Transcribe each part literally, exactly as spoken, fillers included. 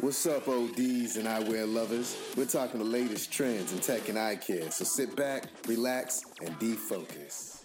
What's up, O Ds and eyewear lovers? We're talking the latest trends in tech and eye care, so sit back, relax, and defocus.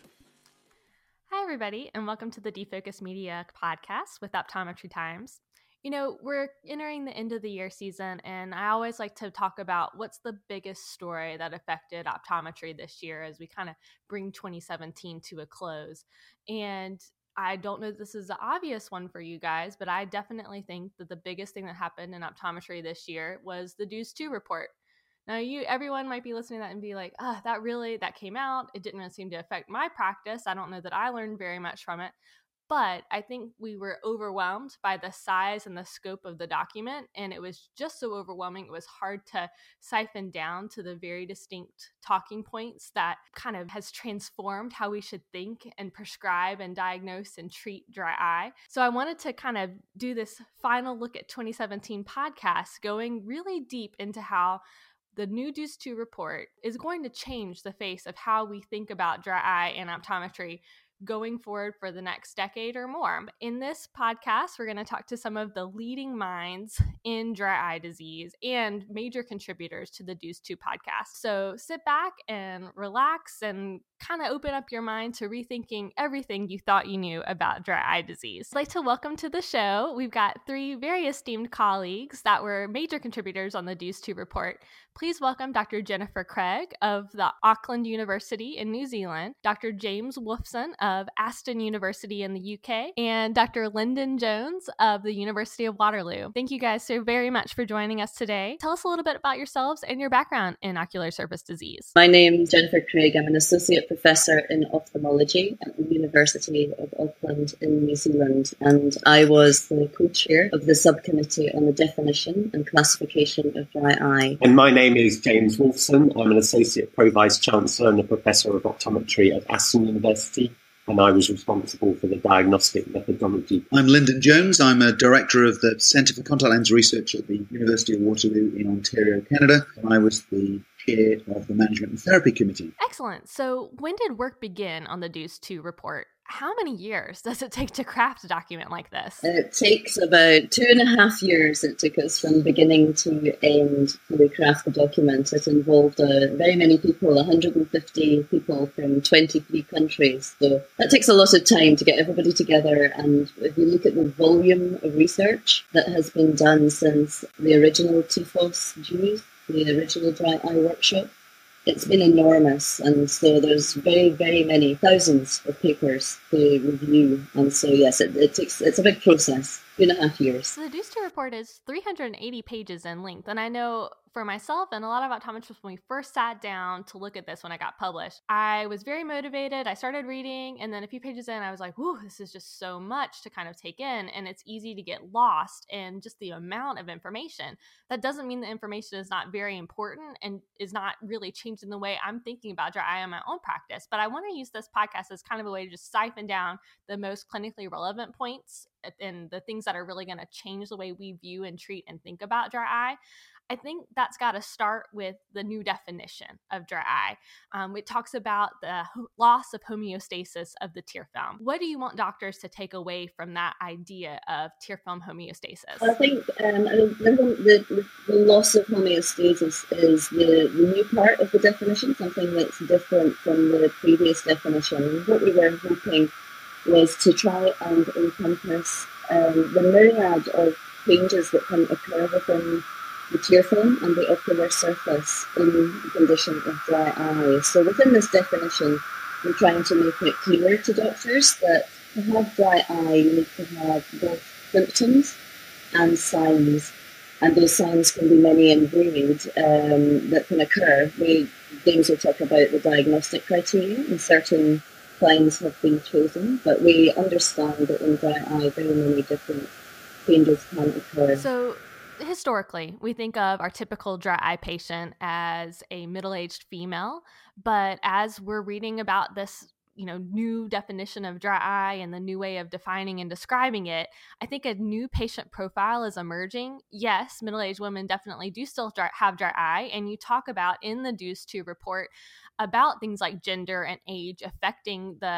Hi, everybody, and welcome to the Defocus Media podcast with Optometry Times. You know, we're entering the end of the year season, and I always like to talk about what's the biggest story that affected optometry this year as we kind of bring twenty seventeen to a close. And I don't know if this is the obvious one for you guys, but I definitely think that the biggest thing that happened in optometry this year was the DEWS two report. Now, you, everyone might be listening to that and be like, ah, oh, that really, that came out. It didn't really seem to affect my practice. I don't know that I learned very much from it. But I think we were overwhelmed by the size and the scope of the document, and it was just so overwhelming. It was hard to siphon down to the very distinct talking points that kind of has transformed how we should think and prescribe and diagnose and treat dry eye. So I wanted to kind of do this final look at twenty seventeen podcast, going really deep into how the new DEWS two report is going to change the face of how we think about dry eye and optometry going forward for the next decade or more. In this podcast, we're going to talk to some of the leading minds in dry eye disease and major contributors to the DEWS two podcast. So sit back and relax and kind of open up your mind to rethinking everything you thought you knew about dry eye disease. I'd like to welcome to the show, we've got three very esteemed colleagues that were major contributors on the DEWS two report. Please welcome Doctor Jennifer Craig of the Auckland University in New Zealand, Doctor James Wolfson of Aston University in the U K, and Doctor Lyndon Jones of the University of Waterloo. Thank you guys so very much for joining us today. Tell us a little bit about yourselves and your background in ocular surface disease. My name is Jennifer Craig. I'm an associate professor in ophthalmology at the University of Auckland in New Zealand, and I was the co-chair of the subcommittee on the definition and classification of dry eye. And my name is James Wolfson. I'm an associate pro-vice chancellor and a professor of optometry at Aston University, and I was responsible for the diagnostic methodology. I'm Lyndon Jones. I'm a director of the Centre for Contact Lens Research at the University of Waterloo in Ontario, Canada, and I was the chair of the Management and Therapy Committee. Excellent. So when did work begin on the DEWS two report? How many years does it take to craft a document like this? It takes about two and a half years. It took us from beginning to end to craft the document. It involved uh, very many people, one hundred fifty people from twenty-three countries. So that takes a lot of time to get everybody together. And if you look at the volume of research that has been done since the original T F O S DEWS, the original dry eye workshop, it's been enormous, and so there's very, very many thousands of papers to review, and so yes, it, it takes it's a big process. Two and a half years. So the DEWS two report is three hundred eighty pages in length, and I know for myself and a lot of optometrists, when we first sat down to look at this when it got published, I was very motivated. I started reading, and then a few pages in, I was like, whoa, this is just so much to kind of take in, and it's easy to get lost in just the amount of information. That doesn't mean the information is not very important and is not really changing the way I'm thinking about dry eye in my own practice, but I want to use this podcast as kind of a way to just siphon down the most clinically relevant points and the things that are really going to change the way we view and treat and think about dry eye. I think that's got to start with the new definition of dry eye. Um, it talks about the ho- loss of homeostasis of the tear film. What do you want doctors to take away from that idea of tear film homeostasis? I think um, I mean, the, the, the loss of homeostasis is the, the new part of the definition, something that's different from the previous definition. What we were hoping was to try and encompass um, the myriad of changes that can occur within the tear film and the ocular surface in the condition of dry eye. So within this definition, we're trying to make it clear to doctors that to have dry eye, you need to have both symptoms and signs. And those signs can be many and varied um, that can occur. We, James will talk about the diagnostic criteria, and certain signs have been chosen, but we understand that in dry eye, very many different changes can occur. So historically, we think of our typical dry eye patient as a middle-aged female, but as we're reading about this, you know, new definition of dry eye and the new way of defining and describing it, I think a new patient profile is emerging. Yes, middle-aged women definitely do still dry, have dry eye, and you talk about in the DEWS two report about things like gender and age affecting the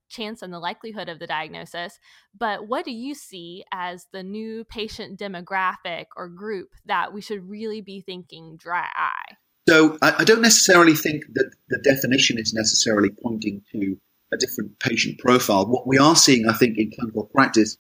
chance and the likelihood of the diagnosis, but what do you see as the new patient demographic or group that we should really be thinking dry eye? So I, I don't necessarily think that the definition is necessarily pointing to a different patient profile. What we are seeing, I think, in clinical practice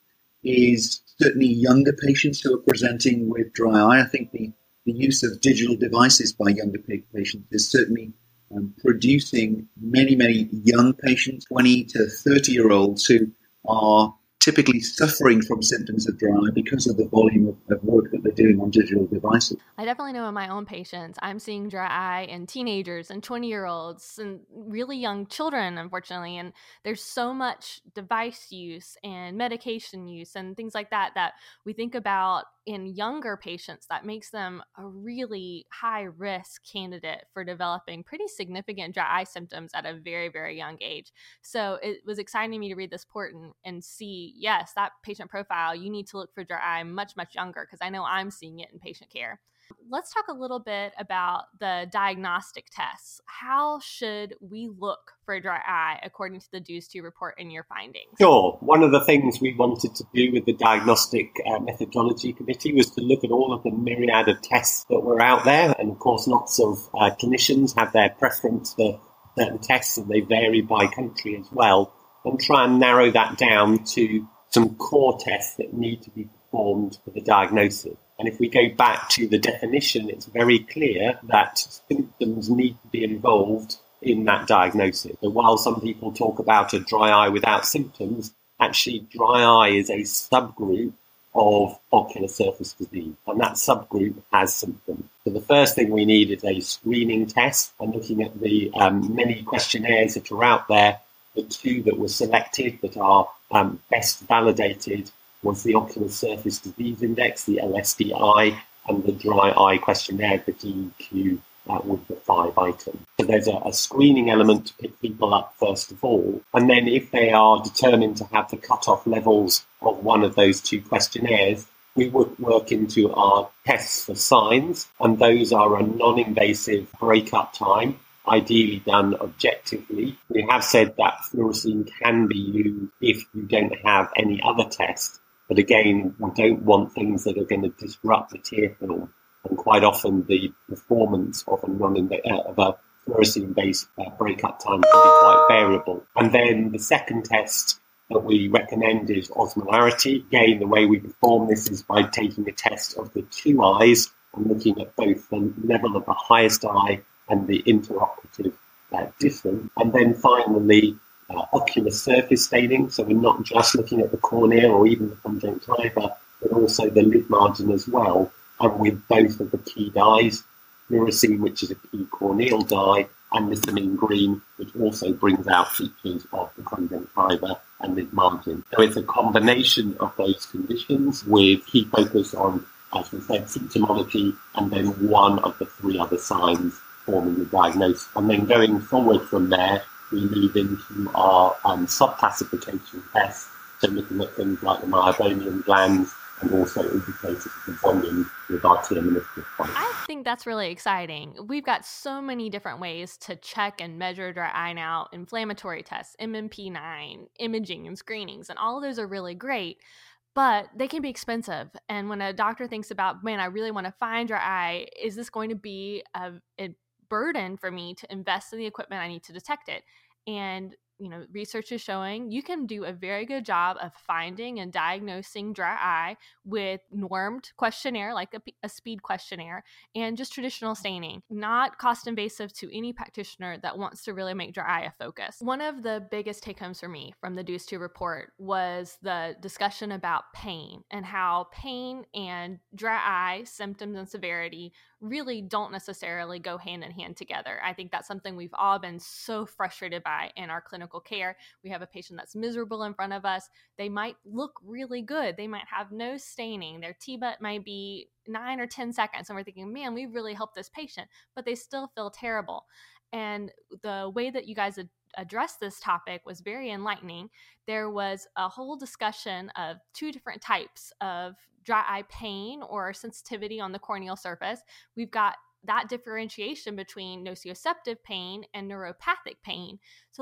is certainly younger patients who are presenting with dry eye. I think the, the use of digital devices by younger patients is certainly um, producing many, many young patients, twenty to thirty-year-olds, who are typically suffering from symptoms of dry eye because of the volume of, of work that they're doing on digital devices. I definitely know in my own patients, I'm seeing dry eye in teenagers and twenty-year-olds and really young children, unfortunately. And there's so much device use and medication use and things like that that we think about in younger patients that makes them a really high risk candidate for developing pretty significant dry eye symptoms at a very, very young age. So it was exciting to me to read this report and, and see, yes, that patient profile, you need to look for dry eye much, much younger, because I know I'm seeing it in patient care. Let's talk a little bit about the diagnostic tests. How should we look for dry eye according to the D U S two report and your findings? Sure. One of the things we wanted to do with the Diagnostic uh, Methodology Committee was to look at all of the myriad of tests that were out there. And of course, lots of uh, clinicians have their preference for certain tests, and they vary by country as well, and try and narrow that down to some core tests that need to be performed for the diagnosis. And if we go back to the definition, it's very clear that symptoms need to be involved in that diagnosis. So while some people talk about a dry eye without symptoms, actually dry eye is a subgroup of ocular surface disease, and that subgroup has symptoms. So the first thing we need is a screening test, and looking at the um, many questionnaires that are out there, the two that were selected that are um, best validated was the Ocular Surface Disease Index, the L S D I, and the Dry Eye Questionnaire, the D E Q, uh, with the five items. So there's a, a screening element to pick people up first of all. And then if they are determined to have the cutoff levels of one of those two questionnaires, we would work into our tests for signs, and those are a non-invasive breakup time, ideally done objectively. We have said that fluorescein can be used if you don't have any other test. But again, we don't want things that are going to disrupt the tear film. And quite often the performance of a, non uh, of a fluorescein-based uh, breakup time can be quite variable. And then the second test that we recommend is osmolarity. Again, the way we perform this is by taking a test of the two eyes and looking at both the level of the highest eye and the interoperative uh, distance. And then finally, uh, ocular surface staining. So we're not just looking at the cornea or even the conjunctiva, but also the lid margin as well. And with both of the key dyes, fluorescein, which is a key corneal dye, and lissamine green, which also brings out features of the conjunctiva and lid margin. So it's a combination of those conditions with key focus on, as we said, symptomology, and then one of the three other signs forming the diagnosis. And then going forward from there, we move into our um, sub-classification tests, so looking at things like the meibomian glands, and also indicators of the volume with our tear meniscus point. I think that's really exciting. We've got so many different ways to check and measure dry eye now. Inflammatory tests, M M P nine, imaging and screenings, and all of those are really great, but they can be expensive. And when a doctor thinks about, man, I really want to find dry eye, is this going to be a, a burden for me to invest in the equipment I need to detect it? And you know, research is showing you can do a very good job of finding and diagnosing dry eye with normed questionnaire, like a, a speed questionnaire, and just traditional staining, not cost invasive to any practitioner that wants to really make dry eye a focus. One of the biggest take homes for me from the D U S two report was the discussion about pain and how pain and dry eye symptoms and severity really don't necessarily go hand in hand together. I think that's something we've all been so frustrated by in our clinical care. We have a patient that's miserable in front of us. They might look really good. They might have no staining. Their T B U T might be nine or ten seconds. And we're thinking, man, we really helped this patient, but they still feel terrible. And the way that you guys ad- addressed this topic was very enlightening. There was a whole discussion of two different types of dry eye pain or sensitivity on the corneal surface. We've got that differentiation between nociceptive pain and neuropathic pain. So let's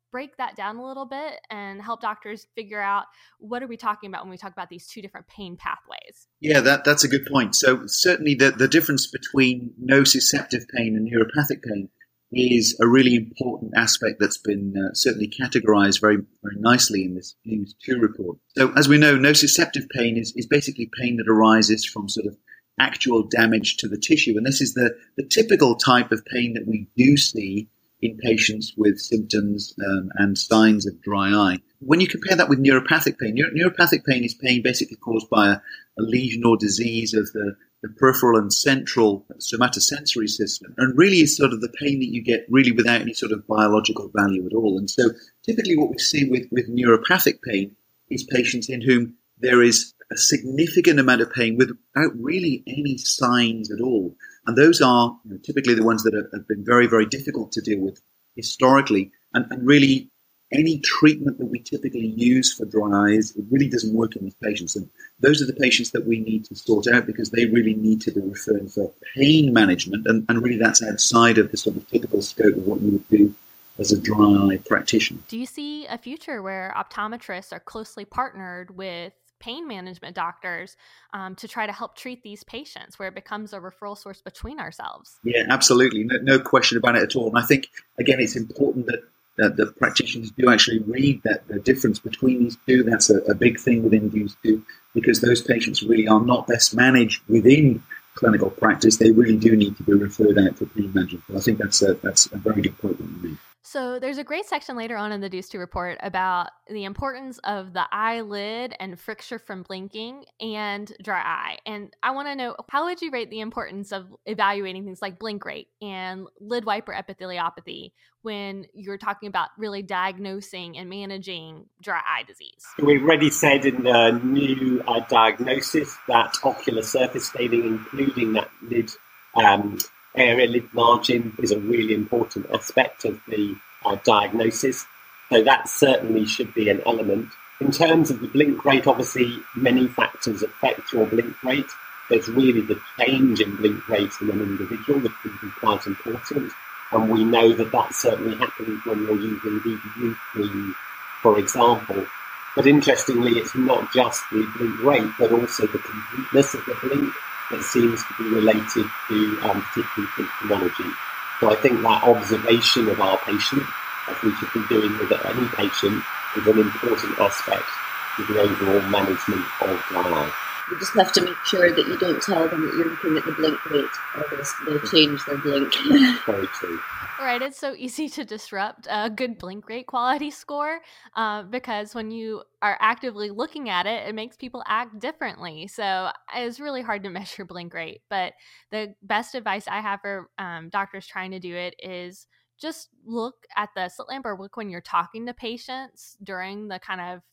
break that down a little bit and help doctors figure out what are we talking about when we talk about these two different pain pathways? Yeah, that, that's a good point. So certainly the, the difference between nociceptive pain and neuropathic pain is a really important aspect that's been uh, certainly categorized very, very nicely in this Views two report. So as we know, nociceptive pain is, is basically pain that arises from sort of actual damage to the tissue. And this is the, the typical type of pain that we do see in patients with symptoms um, and signs of dry eye. When you compare that with neuropathic pain, neur- neuropathic pain is pain basically caused by a, a lesion or disease of the, the peripheral and central somatosensory system, and really is sort of the pain that you get really without any sort of biological value at all. And so typically what we see with, with neuropathic pain is patients in whom there is a significant amount of pain without really any signs at all. And those are you know, typically the ones that have, have been very, very difficult to deal with historically. And, and really, any treatment that we typically use for dry eyes, it really doesn't work in these patients. And those are the patients that we need to sort out because they really need to be referred for pain management. And, and really, that's outside of the sort of typical scope of what you would do as a dry eye practitioner. Do you see a future where optometrists are closely partnered with pain management doctors um, to try to help treat these patients, where it becomes a referral source between ourselves? Yeah, absolutely. No, no question about it at all. And I think, again, it's important that, that the practitioners do actually read that the difference between these two. That's a, a big thing within Views two, because those patients really are not best managed within clinical practice. They really do need to be referred out for pain management. I think that's a, that's a very good point that you made. So there's a great section later on in the Views two report about the importance of the eyelid and friction from blinking and dry eye. And I want to know, how would you rate the importance of evaluating things like blink rate and lid wiper epitheliopathy when you're talking about really diagnosing and managing dry eye disease? We've already said in the new uh, diagnosis that ocular surface staining, including that lid um, area, lid margin, is a really important aspect of the uh, diagnosis. So that certainly should be an element. In terms of the blink rate, obviously many factors affect your blink rate. There's really the change in blink rate in an individual that can be quite important. And we know that that certainly happens when you're using V V U cream, for example. But interestingly, it's not just the blink rate, but also the completeness of the blink that seems to be related to um, particularly symptomology. So I think that observation of our patient, as we should be doing with any patient, is an important aspect to the overall management of dry eye. You just have to make sure that you don't tell them that you're looking at the blink rate, or they'll change their blink. Very true. Right, it's so easy to disrupt a good blink rate quality score uh, because when you are actively looking at it, it makes people act differently. So it's really hard to measure blink rate. But the best advice I have for um, doctors trying to do it is just look at the slit lamp, or look when you're talking to patients during the kind of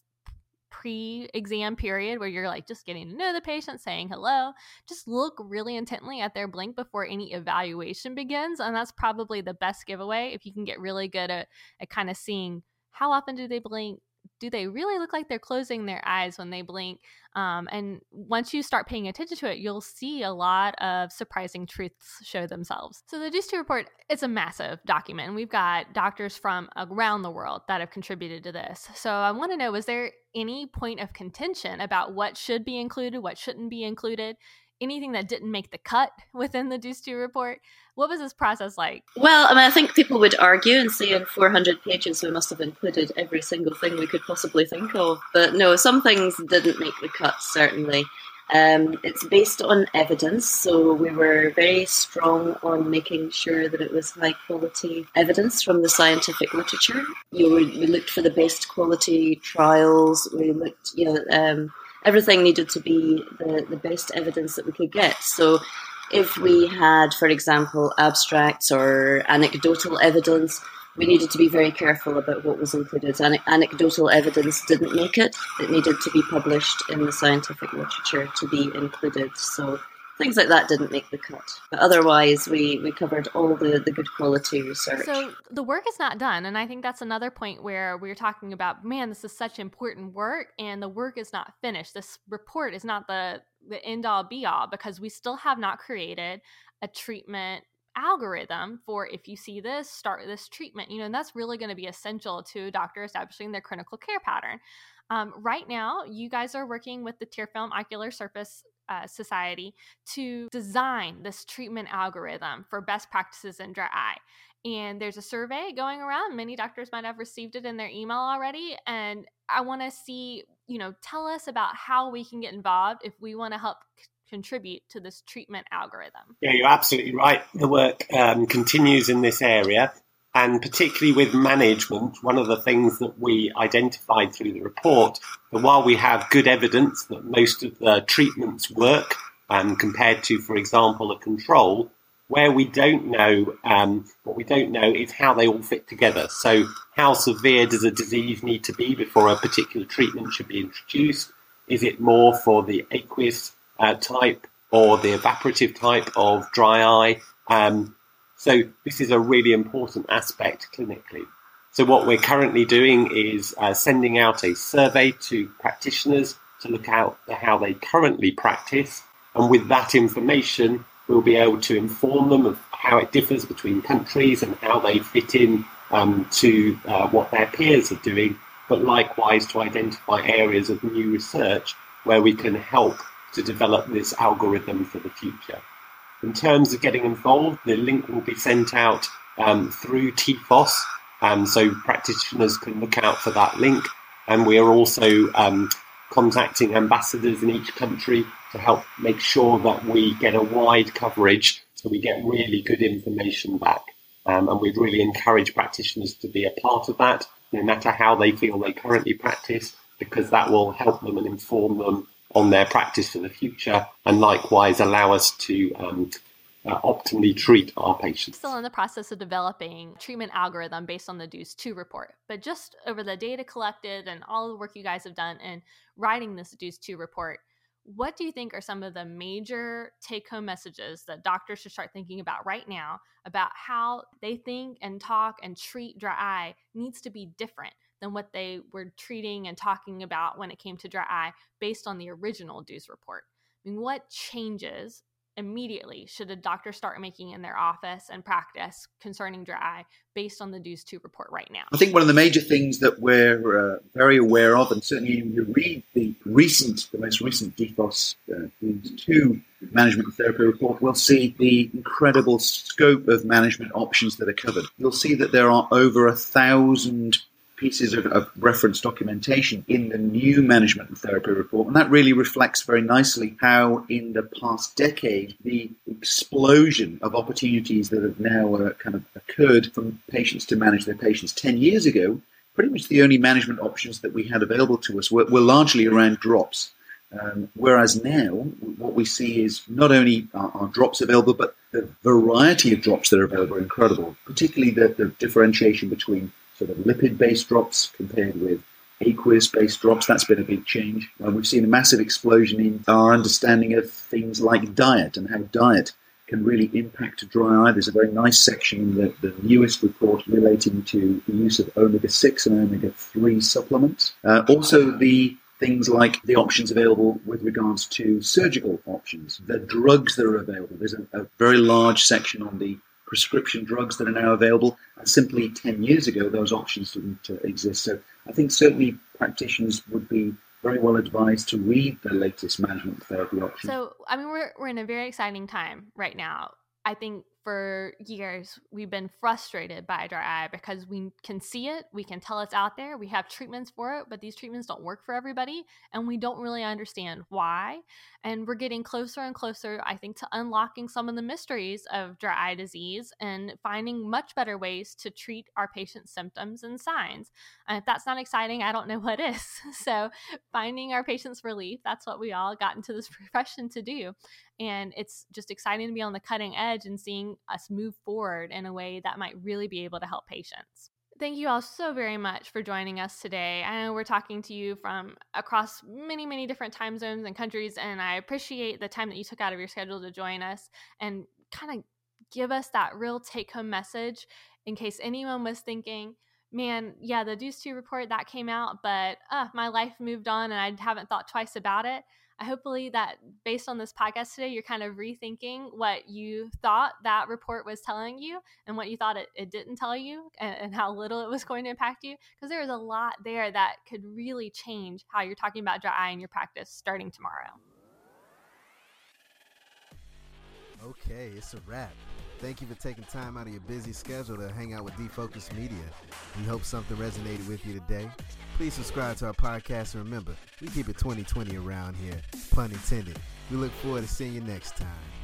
pre-exam period where you're like just getting to know the patient, saying hello. Just look really intently at their blink before any evaluation begins. And that's probably the best giveaway if you can get really good at, at kind of seeing how often do they blink. Do they really look like they're closing their eyes when they blink? Um, and once you start paying attention to it, you'll see a lot of surprising truths show themselves. So the Views two report, it's a massive document, and we've got doctors from around the world that have contributed to this. So I want to know, was there any point of contention about what should be included, what shouldn't be included? Anything that didn't make the cut within the Views two report? What was this process like? Well, I mean, I think people would argue and say in four hundred pages we must have included every single thing we could possibly think of. But no, some things didn't make the cut, certainly. Um, it's based on evidence, so we were very strong on making sure that it was high quality evidence from the scientific literature. You know, we, we looked for the best quality trials. We looked, you know, um, everything needed to be the, the best evidence that we could get. So if we had, for example, abstracts or anecdotal evidence, we needed to be very careful about what was included. Ane- anecdotal evidence didn't make it. It needed to be published in the scientific literature to be included. So things like that didn't make the cut. But otherwise, we, we covered all the, the good quality research. So the work is not done. And I think that's another point where we're talking about, man, this is such important work and the work is not finished. This report is not the, the end all be all, because we still have not created a treatment algorithm for, if you see this, start this treatment, you know, and that's really going to be essential to a doctor establishing their clinical care pattern. Um, right now, you guys are working with the Tear Film Ocular Surface uh, Society to design this treatment algorithm for best practices in dry eye. And there's a survey going around. Many doctors might have received it in their email already. And I want to see, you know, tell us about how we can get involved if we want to help c- contribute to this treatment algorithm. Yeah, you're absolutely right. The work um, continues in this area. And particularly with management, one of the things that we identified through the report, that while we have good evidence that most of the treatments work um, compared to, for example, a control, where we don't know, um, what we don't know is how they all fit together. So how severe does a disease need to be before a particular treatment should be introduced? Is it more for the aqueous uh, type or the evaporative type of dry eye? Um, So this is a really important aspect clinically. So what we're currently doing is uh, sending out a survey to practitioners to look out at how they currently practice. And with that information, we'll be able to inform them of how it differs between countries and how they fit in um, to uh, what their peers are doing, but likewise to identify areas of new research where we can help to develop this algorithm for the future. In terms of getting involved, the link will be sent out um, through T F O S, um, so practitioners can look out for that link. And we are also um, contacting ambassadors in each country to help make sure that we get a wide coverage so we get really good information back. Um, and we'd really encourage practitioners to be a part of that, no matter how they feel they currently practice, because that will help them and inform them on their practice for the future, and likewise allow us to um, uh, optimally treat our patients. Still in the process of developing a treatment algorithm based on the D U S two report, but just over the data collected and all the work you guys have done in writing this D U S two report, what do you think are some of the major take-home messages that doctors should start thinking about right now about how they think and talk and treat dry eye needs to be different than what they were treating and talking about when it came to dry eye based on the original D U S report? I mean, what changes immediately should a doctor start making in their office and practice concerning dry eye based on the D U S two report right now? I think one of the major things that we're uh, very aware of, and certainly when you read the recent, the most recent D F O S uh, D U S two management therapy report, we'll see the incredible scope of management options that are covered. You'll see that there are over a thousand pieces of, of reference documentation in the new management and therapy report. And that really reflects very nicely how in the past decade, the explosion of opportunities that have now uh, kind of occurred from patients to manage their patients. Ten years ago, pretty much the only management options that we had available to us were, were largely around drops. Um, whereas now, what we see is not only are, are drops available, but the variety of drops that are available are incredible, particularly the, the differentiation between sort of lipid-based drops compared with aqueous-based drops. That's been a big change. Uh, we've seen a massive explosion in our understanding of things like diet and how diet can really impact dry eye. There's a very nice section in the, the newest report relating to the use of omega six and omega three supplements. Uh, also, the things like the options available with regards to surgical options, the drugs that are available. There's a, a very large section on the prescription drugs that are now available. And simply ten years ago, those options didn't uh, exist. So I think certainly practitioners would be very well advised to read the latest management therapy options. So, I mean, we're we're in a very exciting time right now. I think for years, we've been frustrated by dry eye because we can see it, we can tell it's out there, we have treatments for it, but these treatments don't work for everybody, and we don't really understand why. And we're getting closer and closer, I think, to unlocking some of the mysteries of dry eye disease and finding much better ways to treat our patients' symptoms and signs. And if that's not exciting, I don't know what is. So finding our patients relief, that's what we all got into this profession to do. And it's just exciting to be on the cutting edge and seeing us move forward in a way that might really be able to help patients. Thank you all so very much for joining us today. I know we're talking to you from across many, many different time zones and countries, and I appreciate the time that you took out of your schedule to join us and kind of give us that real take-home message in case anyone was thinking, man, yeah, the DEWS two report that came out, but uh, my life moved on and I haven't thought twice about it. I hopefully that based on this podcast today, you're kind of rethinking what you thought that report was telling you and what you thought it, it didn't tell you, and, and how little it was going to impact you. Because there is a lot there that could really change how you're talking about dry eye in your practice starting tomorrow. Okay, it's a wrap. Thank you for taking time out of your busy schedule to hang out with D-Focus Media. We hope something resonated with you today. Please subscribe to our podcast, and remember, we keep it twenty twenty around here. Pun intended. We look forward to seeing you next time.